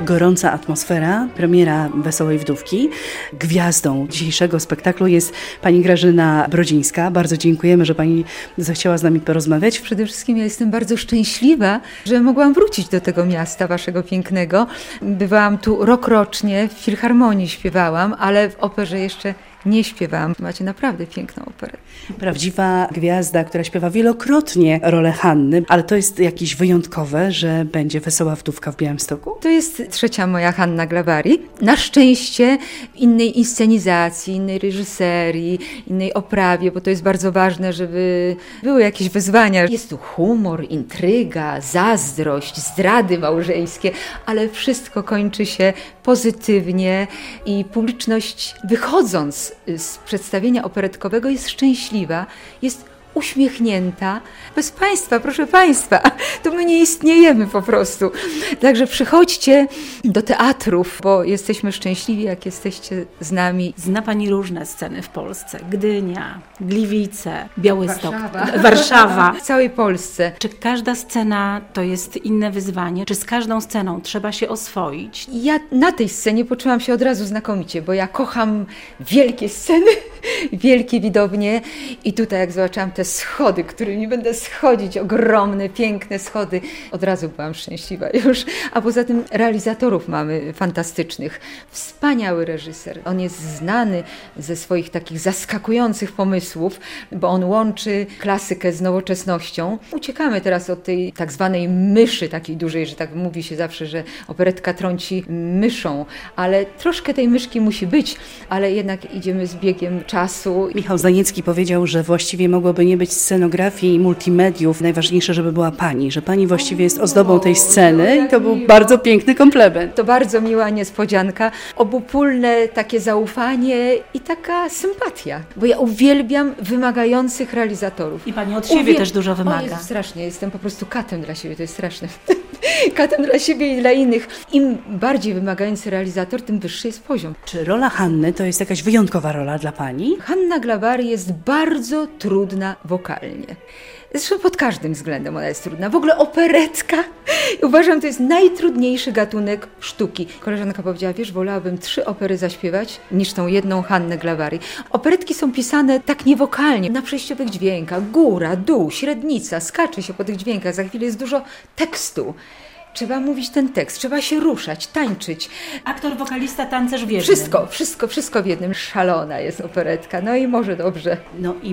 gorąca atmosfera, premiera Wesołej Wdówki. Gwiazdą dzisiejszego spektaklu jest pani Grażyna Brodzińska. Bardzo dziękujemy, że pani zechciała z nami porozmawiać. Przede wszystkim ja jestem bardzo szczęśliwa, że mogłam wrócić do tego miasta waszego pięknego. Bywałam tu rokrocznie, w filharmonii śpiewałam, ale w operze jeszcze nie śpiewałam. Macie naprawdę piękną operę. Prawdziwa gwiazda, która śpiewa wielokrotnie rolę Hanny, ale to jest jakieś wyjątkowe, że będzie Wesoła Wdówka w Białymstoku? To jest trzecia moja Hanna Glawari. Na szczęście innej inscenizacji, innej reżyserii, innej oprawie, bo to jest bardzo ważne, żeby były jakieś wyzwania. Jest tu humor, intryga, zazdrość, zdrady małżeńskie, ale wszystko kończy się pozytywnie i publiczność, wychodząc z przedstawienia operetkowego, jest szczęśliwa, jest uśmiechnięta. Bez Państwa, proszę Państwa, to my nie istniejemy po prostu. Także przychodźcie do teatrów, bo jesteśmy szczęśliwi, jak jesteście z nami. Zna Pani różne sceny w Polsce. Gdynia, Gliwice, Białystok, Warszawa. W całej Polsce. Czy każda scena to jest inne wyzwanie? Czy z każdą sceną trzeba się oswoić? Ja na tej scenie poczułam się od razu znakomicie, bo ja kocham wielkie sceny, wielkie widownie i tutaj jak zobaczyłam te schody, którymi będę schodzić, ogromne, piękne schody, od razu byłam szczęśliwa już. A poza tym realizatorów mamy fantastycznych. Wspaniały reżyser. On jest znany ze swoich takich zaskakujących pomysłów, bo on łączy klasykę z nowoczesnością. Uciekamy teraz od tej tak zwanej myszy takiej dużej, że tak mówi się zawsze, że operetka trąci myszą, ale troszkę tej myszki musi być, ale jednak idziemy z biegiem czasu. Michał Zaniecki powiedział, że właściwie mogłoby nie być scenografii i multimediów. Najważniejsze, żeby była pani, że pani właściwie jest ozdobą tej sceny i to był bardzo piękny komplement. To bardzo miła niespodzianka, obopólne takie zaufanie i taka sympatia, bo ja uwielbiam wymagających realizatorów. I Pani od siebie też dużo wymaga. O Jezu, strasznie, jestem po prostu katem dla siebie, to jest straszne. Katem dla siebie i dla innych. Im bardziej wymagający realizator, tym wyższy jest poziom. Czy rola Hanny to jest jakaś wyjątkowa rola dla pani? Hanna Glawari jest bardzo trudna wokalnie. Zresztą pod każdym względem ona jest trudna. W ogóle operetka. Uważam, to jest najtrudniejszy gatunek sztuki. Koleżanka powiedziała, wiesz, wolałabym 3 opery zaśpiewać niż tą jedną Hannę Glawari. Operetki są pisane tak niewokalnie, na przejściowych dźwiękach. Góra, dół, średnica, skacze się po tych dźwiękach. Za chwilę jest dużo tekstu. Trzeba mówić ten tekst, trzeba się ruszać, tańczyć. Aktor, wokalista, tancerz w jednym. Wszystko w jednym. Szalona jest operetka, no i może dobrze. No i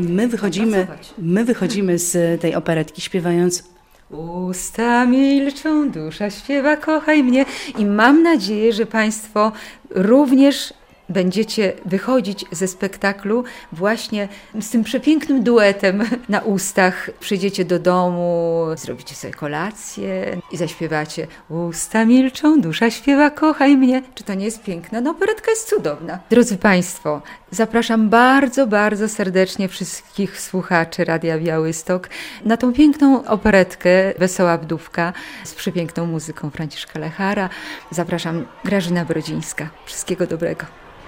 my wychodzimy z tej operetki śpiewając Usta milczą, dusza śpiewa, kochaj mnie. I mam nadzieję, że Państwo również będziecie wychodzić ze spektaklu właśnie z tym przepięknym duetem na ustach. Przyjdziecie do domu, zrobicie sobie kolację i zaśpiewacie Usta milczą, dusza śpiewa, kochaj mnie. Czy to nie jest piękne? No, operetka jest cudowna. Drodzy Państwo, zapraszam bardzo, bardzo serdecznie wszystkich słuchaczy Radia Białystok na tą piękną operetkę Wesoła Wdówka z przepiękną muzyką Franciszka Lechara. Zapraszam, Grażyna Brodzińska. Wszystkiego dobrego.